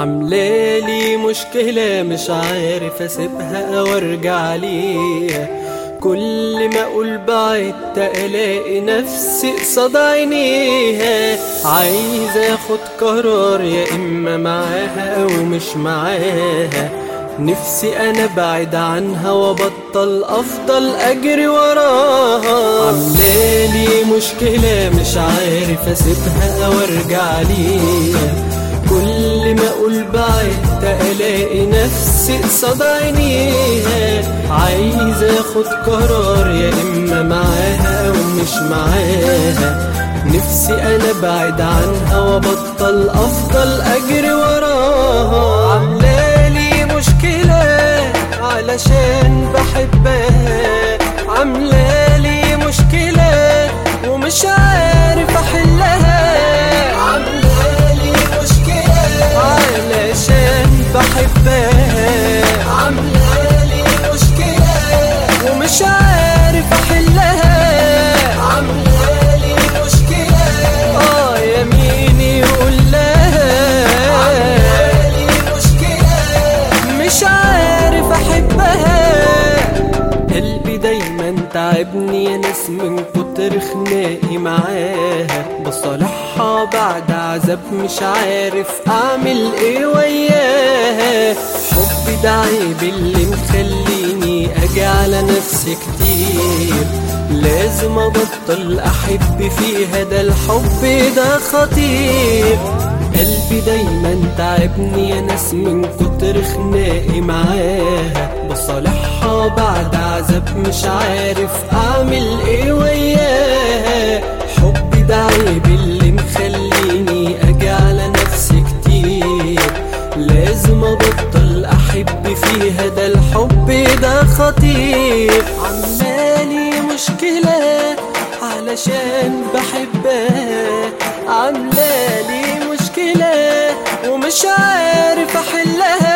عاملالي مشكلة مش عارف اسيبها او ارجع ليها. كل ما اقول بعدت الاقي نفسي قصاد عينيها. عايز اخد قرار يا اما معاها او مش معاها. نفسي انا بعد عنها وبطل افضل اجري وراها. عاملالي مشكلة مش عارف اسيبها او ارجع ليها. كل ما اقول بعدت الاقي نفسي قصاد عينيها. عايز اخد قرار يا اما معاها او مش معاها. نفسي انا بعد عنها وبطل افضل اجري وراها. عاملالي مشكلة علشان بحبها. عاملالي مشكلة ومش عارف احلها. علشان بحبها. عاملالي مشكلة ومش عارف احلها. عاملالي مشكلة يمين يقول لها. عاملالي مشكلة مش عارف احبها. قلبي دايما تعبني يا ناس من كتر خناقي معاها. بصالحها بعد عذاب مش عارف اعمل ايه وياها. حبي ده عيب اللي مخليني اجي على نفسي كتير. لازم ابطل احب فيها، ده الحب ده خطير. قلبي دايما تعبني يا ناس من كتر خناقي معاها. بصالحها بعد عذاب مش عارف اعمل ايه وياها. حبي ده عيب اللي مخليني اجي على نفسي كتير. لازم ابطل احب فيها، ده الحب ده خطير. عمالي مشكلة علشان بحبها. عمالي مشكلة ومش عارف احلها.